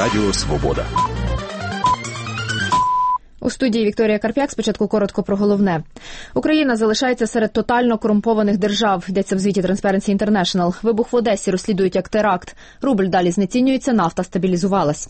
Радіо Свобода. У студії Вікторія Карп'як. Спочатку коротко про головне. Україна залишається серед тотально корумпованих держав. Йдеться в звіті Transparency International. Вибух в Одесі розслідують як теракт. Рубль далі знецінюється, нафта стабілізувалась.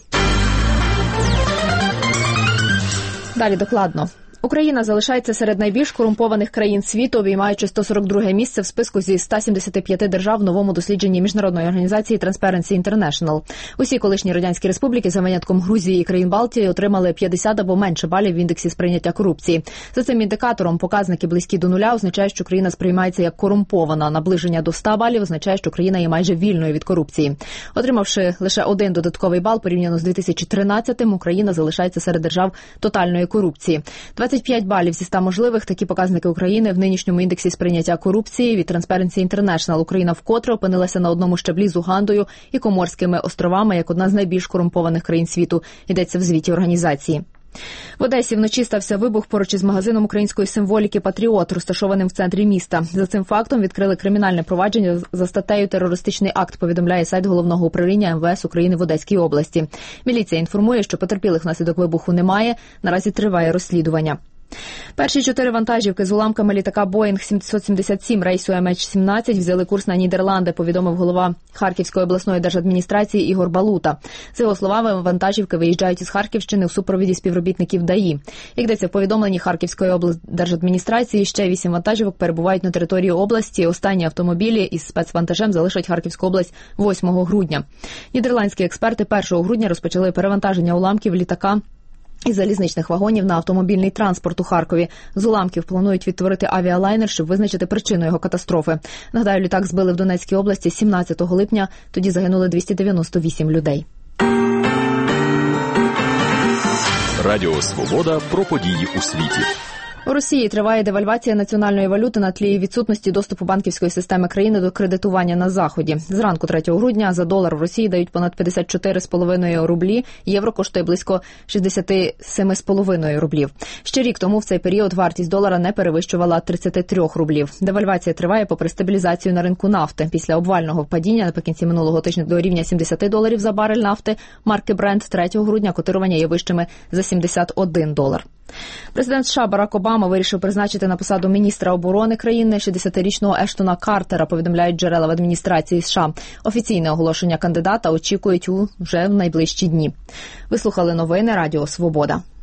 Далі докладно. Україна залишається серед найбільш корумпованих країн світу, обіймаючи 142-е місце в списку зі 175 держав в новому дослідженні міжнародної організації Transparency International. Усі колишні радянські республіки, за винятком Грузії і країн Балтії, отримали 50 або менше балів в індексі сприйняття корупції. За цим індикатором показники близькі до нуля означає, що країна сприймається як корумпована. Наближення до 100 балів означає, що країна є майже вільною від корупції. Отримавши лише один додатковий бал порівняно з 2013-м, Україна залишається серед держав тотальної корупції. 25 балів зі 100 можливих – такі показники України в нинішньому індексі сприйняття корупції від Transparency International. Україна вкотре опинилася на одному щаблі з Угандою і Коморськими островами як одна з найбільш корумпованих країн світу, йдеться в звіті організації. В Одесі вночі стався вибух поруч із магазином української символіки «Патріот», розташованим в центрі міста. За цим фактом відкрили кримінальне провадження за статтею «Терористичний акт», повідомляє сайт Головного управління МВС України в Одеській області. Міліція інформує, що потерпілих внаслідок вибуху немає, наразі триває розслідування. Перші 4 вантажівки з уламками літака Боїнг 777 рейсу MH17 взяли курс на Нідерланди, повідомив голова Харківської обласної держадміністрації Ігор Балута. За його словами, вантажівки виїжджають із Харківщини в супроводі співробітників ДАІ. Як йдеться в повідомленні Харківської облдержадміністрації, ще 8 вантажівок перебувають на території області. Останні автомобілі із спецвантажем залишать Харківську область 8 грудня. Нідерландські експерти 1 грудня розпочали перевантаження уламків літака із залізничних вагонів на автомобільний транспорт у Харкові. З уламків планують відтворити авіалайнер, щоб визначити причину його катастрофи. Нагадаю, літак збили в Донецькій області 17 липня. Тоді загинули 298 людей. Радіо Свобода про події у світі. У Росії триває девальвація національної валюти на тлі відсутності доступу банківської системи країни до кредитування на Заході. Зранку 3 грудня за долар в Росії дають понад 54,5 рублі, євро коштує близько 67,5 рублів. Ще рік тому в цей період вартість долара не перевищувала 33 рублів. Девальвація триває попри стабілізацію на ринку нафти. Після обвального падіння наприкінці минулого тижня до рівня $70 за барель нафти марки Brent 3 грудня котирування є вищими за $71. Президент США Барак Обама вирішив призначити на посаду міністра оборони країни 60-річного Ештона Картера, повідомляють джерела в адміністрації США. Офіційне оголошення кандидата очікують уже в найближчі дні. Ви слухали новини Радіо Свобода.